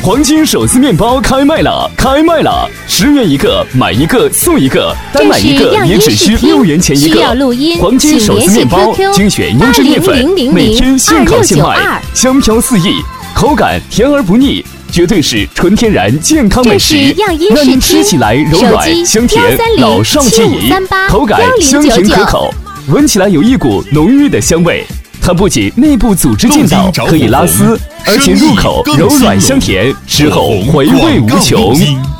黄金手撕面包开卖了！10元一个，买一个送一个，单买一个也只需6元钱一个。黄金手撕面包，精选优质面粉，每天现烤现卖，香飘四溢，口感甜而不腻。绝对是纯天然健康美食，让您吃起来柔软香甜，老少皆宜，口感香甜可口，闻起来有一股浓郁的香味。它不仅内部组织劲道可以拉丝，而且入口柔软香甜，吃后回味无穷。